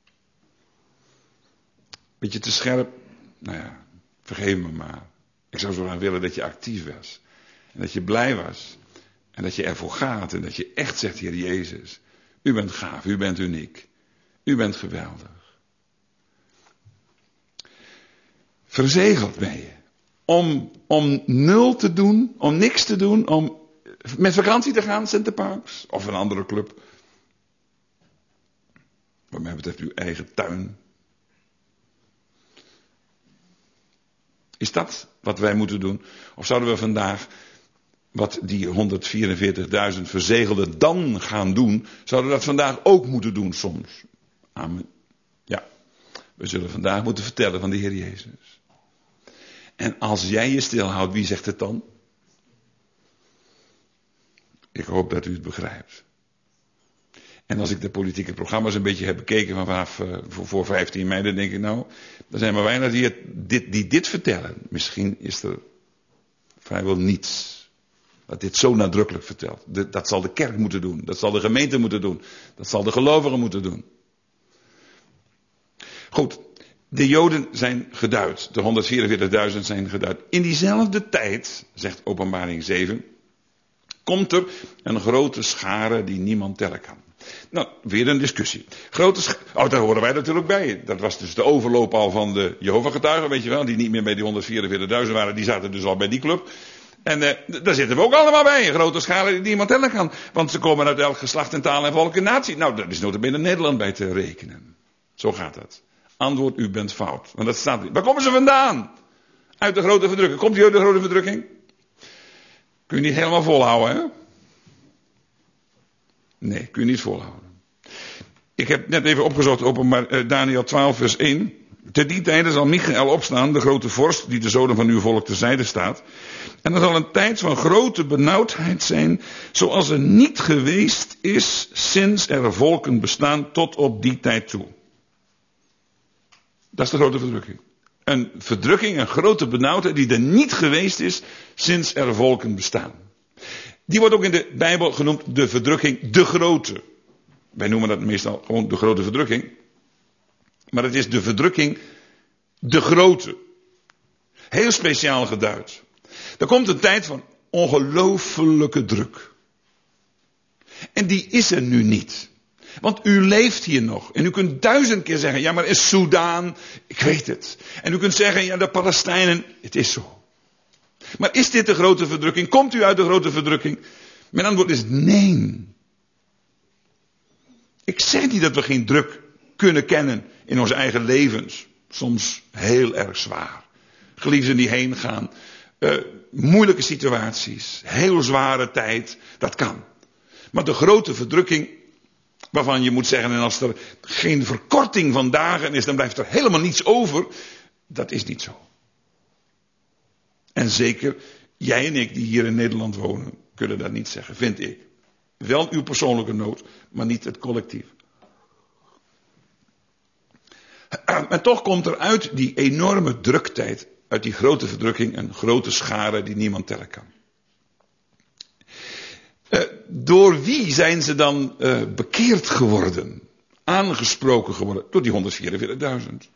Beetje te scherp. Nou ja, vergeef me maar. Ik zou zo graag willen dat je actief was. En dat je blij was. En dat je ervoor gaat. En dat je echt zegt, Heer Jezus, u bent gaaf, u bent uniek. U bent geweldig. Verzegeld ben je. Om nul te doen, om niks te doen, om met vakantie te gaan, Centerparks, of een andere club. Wat mij betreft uw eigen tuin. Is dat wat wij moeten doen? Of zouden we vandaag, wat die 144.000 verzegelden dan gaan doen, zouden we dat vandaag ook moeten doen soms? Amen. Ja, we zullen vandaag moeten vertellen van de Heer Jezus. En als jij je stilhoudt, wie zegt het dan? Ik hoop dat u het begrijpt. En als ik de politieke programma's een beetje heb bekeken vanaf voor 15 mei, dan denk ik nou, er zijn maar weinig die dit vertellen. Misschien is er vrijwel niets dat dit zo nadrukkelijk vertelt. Dat zal de kerk moeten doen, dat zal de gemeente moeten doen, dat zal de gelovigen moeten doen. Goed, de Joden zijn geduid, de 144.000 zijn geduid. In diezelfde tijd, zegt Openbaring 7, komt er een grote schare die niemand tellen kan. Nou, weer een discussie. Daar horen wij natuurlijk bij. Dat was dus de overloop al van de Jehovah-getuigen, weet je wel, die niet meer bij die 144.000 waren, die zaten dus al bij die club. En daar zitten we ook allemaal bij, een grote schare die niemand tellen kan. Want ze komen uit elk geslacht en taal en volk en natie. Nou, daar is nota bene Nederland bij te rekenen. Zo gaat dat. Antwoord, u bent fout. Want dat staat niet. Waar komen ze vandaan? Uit de grote verdrukking. Komt u uit de grote verdrukking? Kun je niet helemaal volhouden, hè? Nee, kun je niet volhouden. Ik heb net even opgezocht op Daniel 12 vers 1. Te die tijden zal Michael opstaan, de grote vorst, die de zoden van uw volk terzijde staat. En er zal een tijd van grote benauwdheid zijn, zoals er niet geweest is sinds er volken bestaan tot op die tijd toe. Dat is de grote verdrukking. Een verdrukking, een grote benauwdheid die er niet geweest is sinds er volken bestaan. Die wordt ook in de Bijbel genoemd de verdrukking, de grote. Wij noemen dat meestal gewoon de grote verdrukking. Maar het is de verdrukking, de grote. Heel speciaal geduid. Er komt een tijd van ongelofelijke druk. En die is er nu niet. Want u leeft hier nog. En u kunt 1000 keer zeggen, ja maar is Soudaan, ik weet het. En u kunt zeggen, ja de Palestijnen, het is zo. Maar is dit de grote verdrukking? Komt u uit de grote verdrukking? Mijn antwoord is nee. Ik zeg niet dat we geen druk kunnen kennen in onze eigen levens. Soms heel erg zwaar. Geliefden die heen gaan. Moeilijke situaties. Heel zware tijd. Dat kan. Maar de grote verdrukking, waarvan je moet zeggen, en als er geen verkorting van dagen is, dan blijft er helemaal niets over. Dat is niet zo. En zeker, jij en ik die hier in Nederland wonen, kunnen dat niet zeggen, vind ik. Wel uw persoonlijke nood, maar niet het collectief. En toch komt er uit die enorme druktijd, uit die grote verdrukking, een grote schare die niemand tellen kan. Door wie zijn ze dan bekeerd geworden? Aangesproken geworden? Door die 144.000.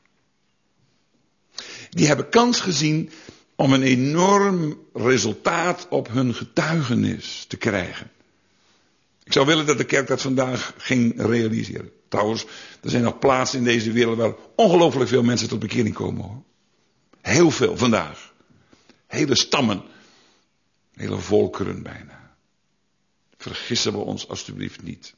Die hebben kans gezien om een enorm resultaat op hun getuigenis te krijgen. Ik zou willen dat de kerk dat vandaag ging realiseren. Trouwens, er zijn nog plaatsen in deze wereld waar ongelooflijk veel mensen tot bekering komen, hoor. Heel veel vandaag. Hele stammen. Hele volkeren bijna. Vergissen we ons alstublieft niet.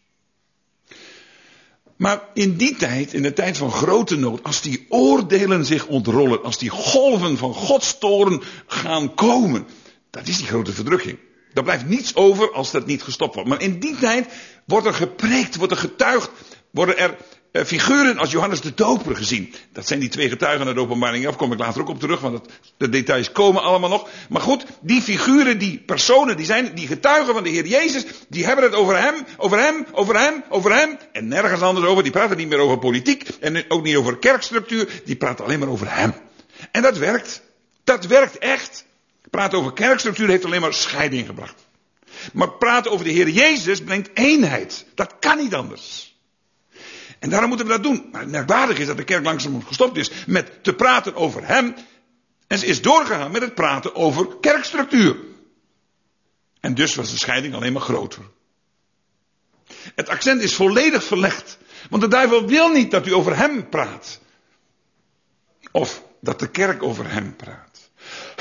Maar in die tijd, in de tijd van grote nood, als die oordelen zich ontrollen, als die golven van Gods toorn gaan komen, dat is die grote verdrukking. Daar blijft niets over als dat niet gestopt wordt. Maar in die tijd wordt er gepreekt, wordt er getuigd, worden er figuren als Johannes de Doper gezien. Dat zijn die 2 getuigen uit de Openbaring 11. Kom ik later ook op terug, want de details komen allemaal nog. Maar goed, die figuren, die personen, die getuigen van de Heer Jezus, die hebben het over hem, over hem, over hem, over hem. En nergens anders over. Die praten niet meer over politiek en ook niet over kerkstructuur. Die praten alleen maar over hem. En dat werkt. Dat werkt echt. Praten over kerkstructuur heeft alleen maar scheiding gebracht. Maar praten over de Heer Jezus brengt eenheid. Dat kan niet anders. En daarom moeten we dat doen. Maar het merkwaardig is dat de kerk langzaam gestopt is met te praten over hem. En ze is doorgegaan met het praten over kerkstructuur. En dus was de scheiding alleen maar groter. Het accent is volledig verlegd. Want de duivel wil niet dat u over hem praat. Of dat de kerk over hem praat.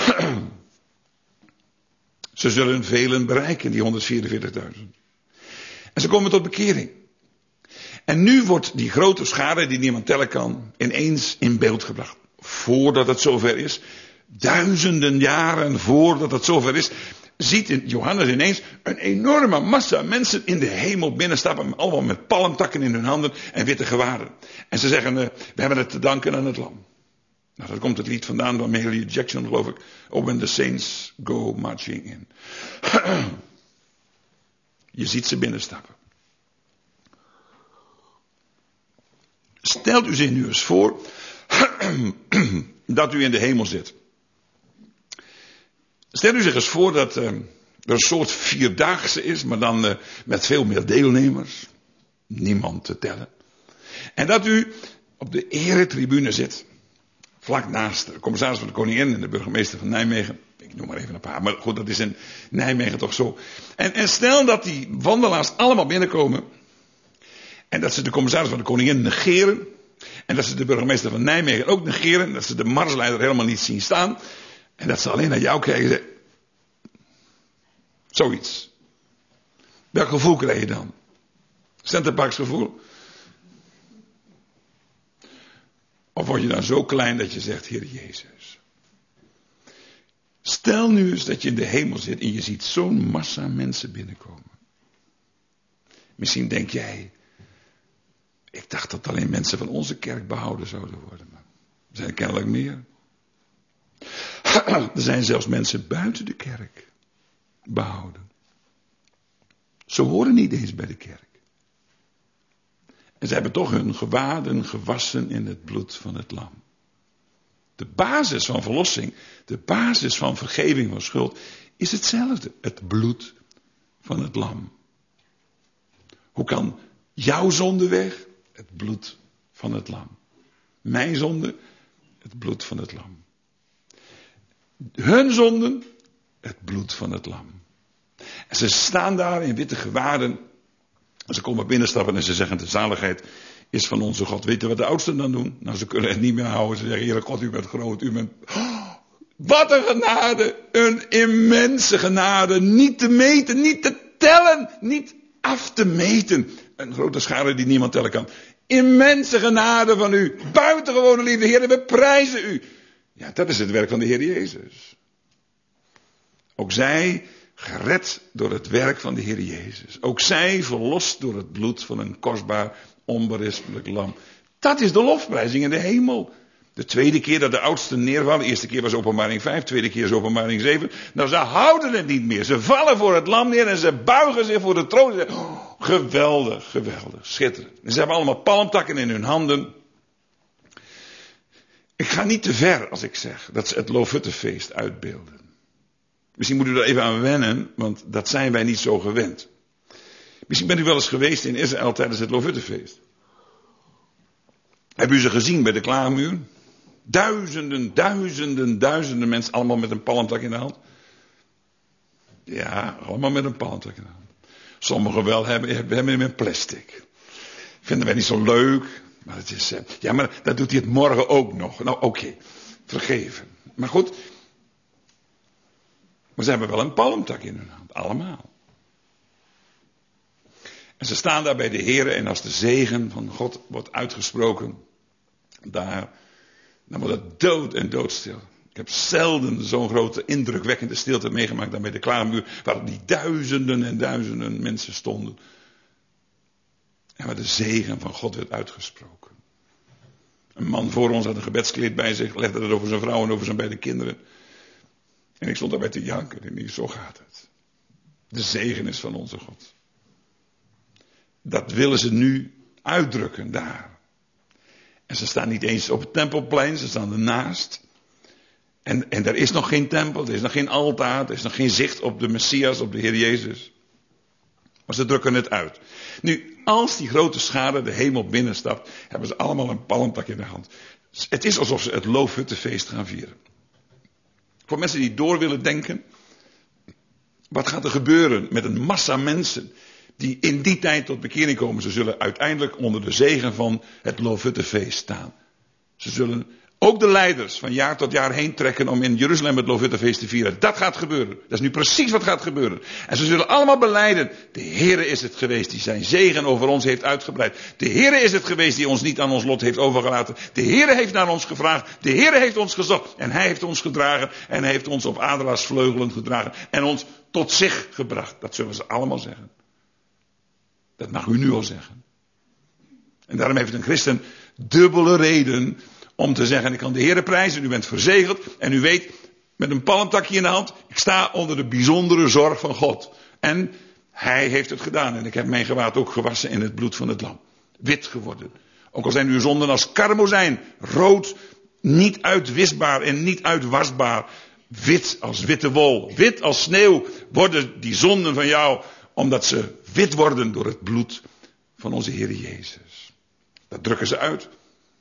Ze zullen velen bereiken, die 144.000. En ze komen tot bekering. En nu wordt die grote schare die niemand tellen kan, ineens in beeld gebracht. Voordat het zover is, duizenden jaren voordat het zover is, ziet Johannes ineens een enorme massa mensen in de hemel binnenstappen, allemaal met palmtakken in hun handen en witte gewaden. En ze zeggen, we hebben het te danken aan het lam. Nou, daar komt het lied vandaan van Mahalia Jackson, geloof ik. Oh, when the saints go marching in. Je ziet ze binnenstappen. Stelt u zich nu eens voor dat u in de hemel zit. Stel u zich eens voor dat er een soort vierdaagse is, maar dan met veel meer deelnemers. Niemand te tellen. En dat u op de eretribune zit. Vlak naast de commissaris van de Koningin en de burgemeester van Nijmegen. Ik noem maar even een paar, maar goed, dat is in Nijmegen toch zo. En stel dat die wandelaars allemaal binnenkomen. En dat ze de commissaris van de Koningin negeren. En dat ze de burgemeester van Nijmegen ook negeren. Dat ze de marsleider helemaal niet zien staan. En dat ze alleen naar jou kijken en zeggen. Zoiets. Welk gevoel krijg je dan? Centerparksgevoel? Of word je dan zo klein dat je zegt, Heer Jezus. Stel nu eens dat je in de hemel zit en je ziet zo'n massa mensen binnenkomen. Misschien denk jij, ik dacht dat alleen mensen van onze kerk behouden zouden worden. Maar er zijn kennelijk meer. Er zijn zelfs mensen buiten de kerk behouden. Ze horen niet eens bij de kerk. En ze hebben toch hun gewaden gewassen in het bloed van het lam. De basis van verlossing, de basis van vergeving van schuld, is hetzelfde. Het bloed van het lam. Hoe kan jouw zonde weg? Het bloed van het lam. Mijn zonde? Het bloed van het lam. Hun zonden? Het bloed van het lam. En ze staan daar in witte gewaden. En ze komen binnenstappen en ze zeggen, de zaligheid is van onze God. Weet je wat de oudsten dan doen? Nou, ze kunnen het niet meer houden. Ze zeggen, Heere God, u bent groot, u bent... Oh, wat een genade! Een immense genade. Niet te meten, niet te tellen, niet af te meten. Een grote schare die niemand tellen kan. Immense genade van u. Buitengewone liefde, Heer, we prijzen u. Ja, dat is het werk van de Heer Jezus. Ook zij gered door het werk van de Heer Jezus. Ook zij verlost door het bloed van een kostbaar, onberispelijk lam. Dat is de lofprijzing in de hemel. De tweede keer dat de oudsten neervallen. De eerste keer was Openbaring 5. Tweede keer is Openbaring 7. Nou, ze houden het niet meer. Ze vallen voor het lam neer en ze buigen zich voor de troon. Oh, geweldig, geweldig, schitterend. En ze hebben allemaal palmtakken in hun handen. Ik ga niet te ver als ik zeg dat ze het Lofuttefeest uitbeelden. Misschien moet u daar even aan wennen, want dat zijn wij niet zo gewend. Misschien bent u wel eens geweest in Israël tijdens het Lofuttefeest. Hebben u ze gezien bij de klaarmuur? Duizenden mensen, allemaal met een palmtak in de hand. Ja, allemaal met een palmtak in de hand. Sommigen wel hebben hem met plastic. Vinden wij niet zo leuk. Maar het is, ja, maar dat doet hij het morgen ook nog. Nou, oké, vergeven. Maar goed. Maar ze hebben wel een palmtak in hun hand. Allemaal. En ze staan daar bij de Heer. En als de zegen van God wordt uitgesproken. Dan wordt het dood en doodstil. Ik heb zelden zo'n grote indrukwekkende stilte meegemaakt dan bij de klaarmuur. Waar die duizenden en duizenden mensen stonden. En waar de zegen van God werd uitgesproken. Een man voor ons had een gebedskleed bij zich, legde het over zijn vrouw en over zijn beide kinderen. En ik stond daarbij te janken. En ik, zo gaat het. De zegen is van onze God. Dat willen ze nu uitdrukken daar. En ze staan niet eens op het tempelplein, ze staan ernaast. En er is nog geen tempel, er is nog geen altaar, er is nog geen zicht op de Messias, op de Heer Jezus. Maar ze drukken het uit. Nu, als die grote schare de hemel binnenstapt, hebben ze allemaal een palmtak in de hand. Het is alsof ze het Loofhuttenfeest gaan vieren. Voor mensen die door willen denken, wat gaat er gebeuren met een massa mensen die in die tijd tot bekering komen? Ze zullen uiteindelijk onder de zegen van het Loofhuttenfeest staan. Ze zullen ook de leiders van jaar tot jaar heen trekken om in Jeruzalem het Loofhuttenfeest te vieren. Dat gaat gebeuren. Dat is nu precies wat gaat gebeuren. En ze zullen allemaal belijden, de Heere is het geweest die zijn zegen over ons heeft uitgebreid. De Heere is het geweest die ons niet aan ons lot heeft overgelaten. De Heere heeft naar ons gevraagd. De Heere heeft ons gezocht. En hij heeft ons gedragen. En hij heeft ons op adelaarsvleugelen gedragen. En ons tot zich gebracht. Dat zullen ze allemaal zeggen. Dat mag u nu al zeggen. En daarom heeft een christen dubbele reden om te zeggen, ik kan de Heere prijzen, u bent verzegeld en u weet, met een palmtakje in de hand, ik sta onder de bijzondere zorg van God. En hij heeft het gedaan en ik heb mijn gewaad ook gewassen in het bloed van het lam. Wit geworden. Ook al zijn uw zonden als karmozijn, rood, niet uitwisbaar en niet uitwasbaar. Wit als witte wol, wit als sneeuw worden die zonden van jou, omdat ze wit worden door het bloed van onze Heer Jezus. Dat drukken ze uit.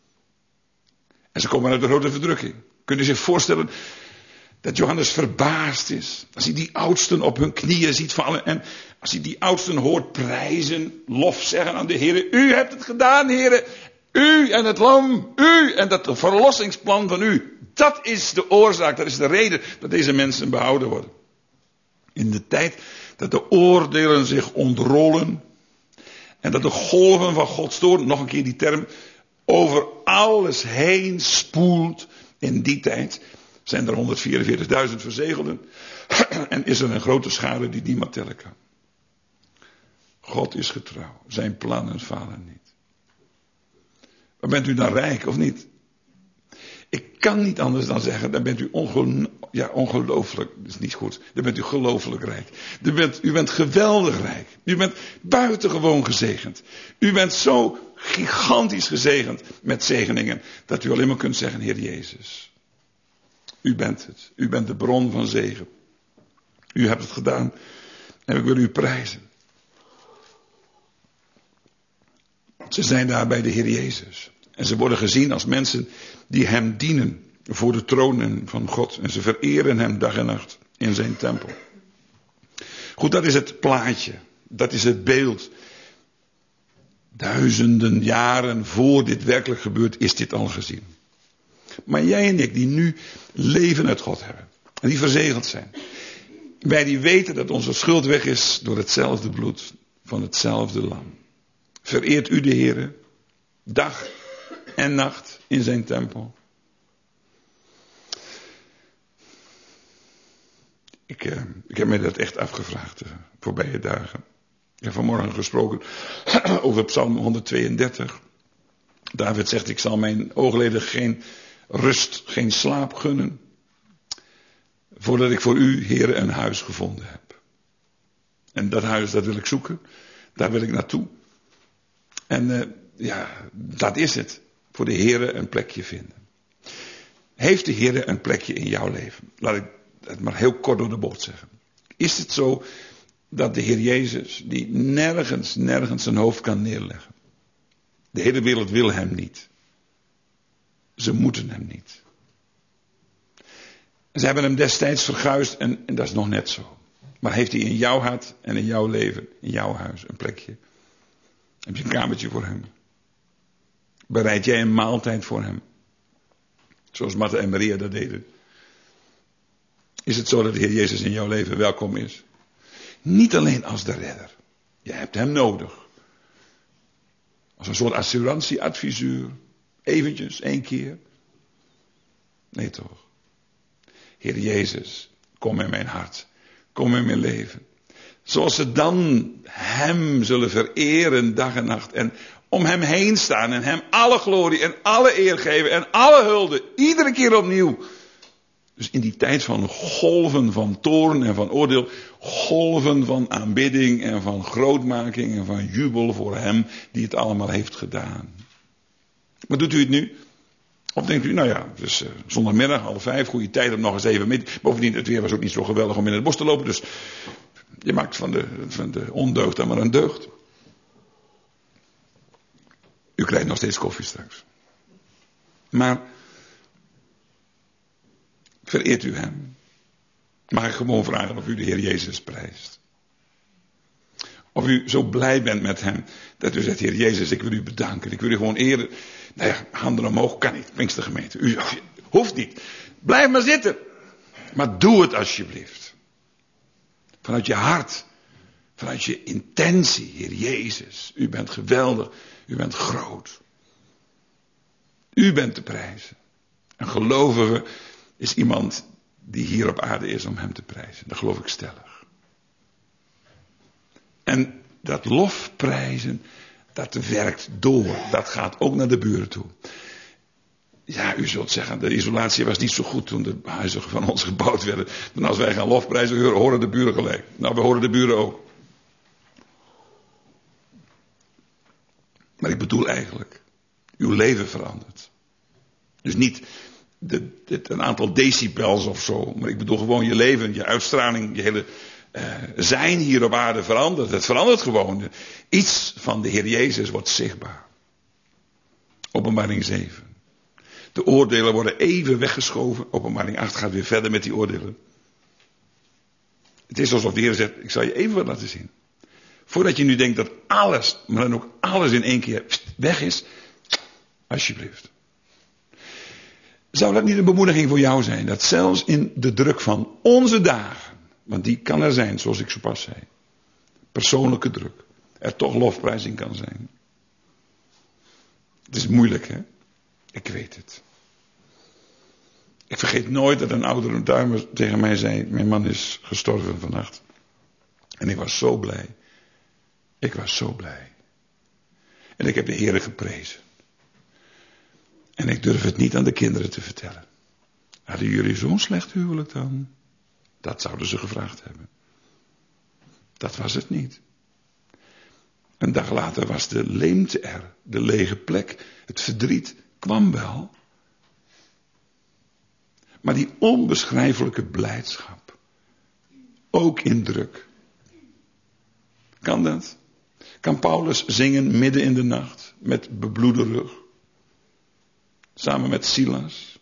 En ze komen uit de grote verdrukking. Kunt u zich voorstellen dat Johannes verbaasd is. Als hij die oudsten op hun knieën ziet vallen. En als hij die oudsten hoort prijzen, lof zeggen aan de Heer. U hebt het gedaan, Heer. U en het lam. U en dat verlossingsplan van u. Dat is de oorzaak, dat is de reden dat deze mensen behouden worden. In de tijd dat de oordelen zich ontrollen. En dat de golven van Gods toorn, nog een keer die term, over alles heen spoelt. In die tijd zijn er 144.000 verzegelden. En is er een grote schade die niemand tellen kan. God is getrouw. Zijn plannen falen niet. Maar bent u dan rijk of niet? Ik kan niet anders dan zeggen, dan bent u ongelooflijk, dat is niet goed, dan bent u gelooflijk rijk. U bent geweldig rijk. U bent buitengewoon gezegend. U bent zo gigantisch gezegend met zegeningen, dat u alleen maar kunt zeggen, Heer Jezus, u bent het. U bent de bron van zegen. U hebt het gedaan en ik wil u prijzen. Ze zijn daar bij de Heer Jezus. En ze worden gezien als mensen die hem dienen voor de troon van God. En ze vereren hem dag en nacht in zijn tempel. Goed, dat is het plaatje. Dat is het beeld. Duizenden jaren voor dit werkelijk gebeurt, is dit al gezien. Maar jij en ik, die nu leven uit God hebben. En die verzegeld zijn. Wij die weten dat onze schuld weg is door hetzelfde bloed van hetzelfde lam. Vereert u de Heere dag en nacht in zijn tempel. Ik heb mij dat echt afgevraagd de voorbije dagen. Ik heb vanmorgen gesproken over Psalm 132. David zegt, ik zal mijn oogleden geen rust, geen slaap gunnen. Voordat ik voor u, Heere, een huis gevonden heb. En dat huis, dat wil ik zoeken. Daar wil ik naartoe. En dat is het. Voor de Heere een plekje vinden. Heeft de Heere een plekje in jouw leven? Laat ik het maar heel kort door de bocht zeggen. Is het zo dat de Heer Jezus, die nergens zijn hoofd kan neerleggen. De hele wereld wil hem niet. Ze moeten hem niet. Ze hebben hem destijds verguisd en dat is nog net zo. Maar heeft hij in jouw hart en in jouw leven, in jouw huis, een plekje? Heb je een kamertje voor hem? Bereid jij een maaltijd voor hem? Zoals Martha en Maria dat deden. Is het zo dat de Heer Jezus in jouw leven welkom is? Niet alleen als de redder. Je hebt hem nodig. Als een soort assurantieadviseur. Eventjes, 1 keer. Nee toch. Heer Jezus, kom in mijn hart. Kom in mijn leven. Zoals ze dan hem zullen vereren dag en nacht. En om hem heen staan en hem alle glorie en alle eer geven en alle hulde. Iedere keer opnieuw. Dus in die tijd van golven van toorn en van oordeel. Golven van aanbidding en van grootmaking en van jubel voor hem die het allemaal heeft gedaan. Maar doet u het nu? Of denkt u, nou ja, het is zondagmiddag, 4:30, goede tijd om nog eens even mee. Bovendien, het weer was ook niet zo geweldig om in het bos te lopen. Dus je maakt van de ondeugd dan maar een deugd. U krijgt nog steeds koffie straks. Maar vereert u hem? Mag ik gewoon vragen of u de Heer Jezus prijst? Of u zo blij bent met hem, dat u zegt, Heer Jezus, ik wil u bedanken. Ik wil u gewoon eren. Nou ja, handen omhoog, kan niet, Pinkstergemeente. U hoeft niet. Blijf maar zitten. Maar doe het alsjeblieft. Vanuit je hart. Vanuit je intentie, Heer Jezus. U bent geweldig. U bent groot. U bent te prijzen. Een gelovige is iemand die hier op aarde is om hem te prijzen. Dat geloof ik stellig. En dat lofprijzen, dat werkt door. Dat gaat ook naar de buren toe. Ja, u zult zeggen, de isolatie was niet zo goed toen de huizen van ons gebouwd werden. Dan als wij gaan lofprijzen, horen de buren gelijk. Nou, we horen de buren ook. Maar ik bedoel eigenlijk, uw leven verandert. Dus niet een aantal decibels of zo. Maar ik bedoel gewoon je leven, je uitstraling, je hele zijn hier op aarde verandert. Het verandert gewoon. Iets van de Heer Jezus wordt zichtbaar. Openbaring 7. De oordelen worden even weggeschoven. Openbaring 8 gaat weer verder met die oordelen. Het is alsof de Heer zegt, ik zal je even wat laten zien. Voordat je nu denkt dat alles, maar dan ook alles in één keer weg is. Alsjeblieft. Zou dat niet een bemoediging voor jou zijn? Dat zelfs in de druk van onze dagen, want die kan er zijn, zoals ik zo pas zei. Persoonlijke druk. Er toch lofprijzing kan zijn. Het is moeilijk, hè? Ik weet het. Ik vergeet nooit dat een oudere duimer tegen mij zei, mijn man is gestorven vannacht. En ik was zo blij. Ik was zo blij. En ik heb de Heere geprezen. En ik durf het niet aan de kinderen te vertellen. Hadden jullie zo'n slecht huwelijk dan? Dat zouden ze gevraagd hebben. Dat was het niet. Een dag later was de leemte er. De lege plek. Het verdriet kwam wel. Maar die onbeschrijfelijke blijdschap. Ook in druk. Kan dat? Kan Paulus zingen midden in de nacht. Met bebloede rug. Samen met Silas.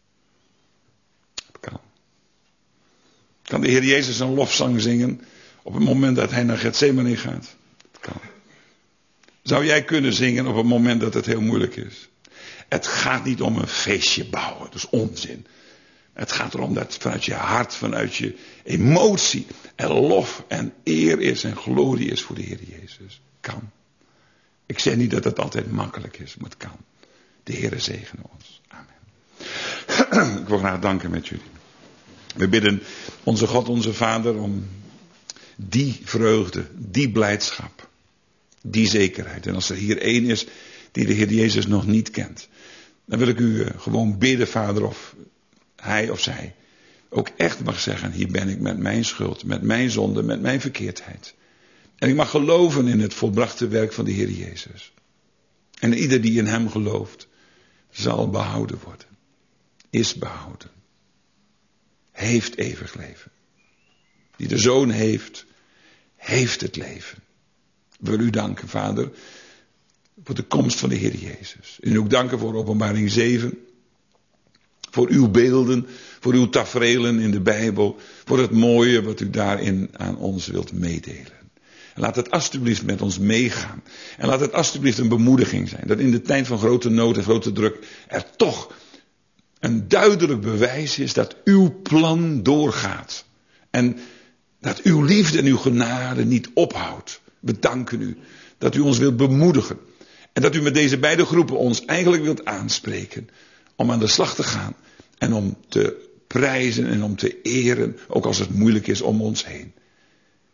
Het kan. Kan de Heer Jezus een lofzang zingen op het moment dat hij naar Getsemane gaat? Het kan. Zou jij kunnen zingen op het moment dat het heel moeilijk is? Het gaat niet om een feestje bouwen, dat is onzin. Het gaat erom dat vanuit je hart, vanuit je emotie er lof en eer is en glorie is voor de Heer Jezus. Kan. Ik zeg niet dat het altijd makkelijk is, maar het kan. De Heere zegene ons. Amen. Ik wil graag danken met jullie. We bidden onze God, onze Vader, om die vreugde, die blijdschap, die zekerheid. En als er hier één is die de Heer Jezus nog niet kent, dan wil ik u gewoon bidden, Vader, of hij of zij ook echt mag zeggen, hier ben ik met mijn schuld, met mijn zonde, met mijn verkeerdheid. En ik mag geloven in het volbrachte werk van de Heer Jezus. En ieder die in hem gelooft, zal behouden worden. Is behouden. Heeft eeuwig leven. Die de Zoon heeft, heeft het leven. We willen u danken, Vader, voor de komst van de Heer Jezus. En ook danken voor Openbaring 7. Voor uw beelden, voor uw taferelen in de Bijbel. Voor het mooie wat u daarin aan ons wilt meedelen. En laat het alsjeblieft met ons meegaan. En laat het alsjeblieft een bemoediging zijn. Dat in de tijd van grote nood en grote druk er toch een duidelijk bewijs is dat uw plan doorgaat. En dat uw liefde en uw genade niet ophoudt. We danken u dat u ons wilt bemoedigen. En dat u met deze beide groepen ons eigenlijk wilt aanspreken. Om aan de slag te gaan. En om te prijzen en om te eren. Ook als het moeilijk is om ons heen.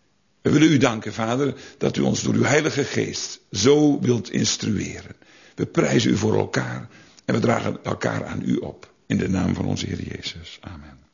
We willen u danken, Vader, dat u ons door uw Heilige Geest zo wilt instrueren. We prijzen u voor elkaar en we dragen elkaar aan u op. In de naam van onze Heer Jezus. Amen.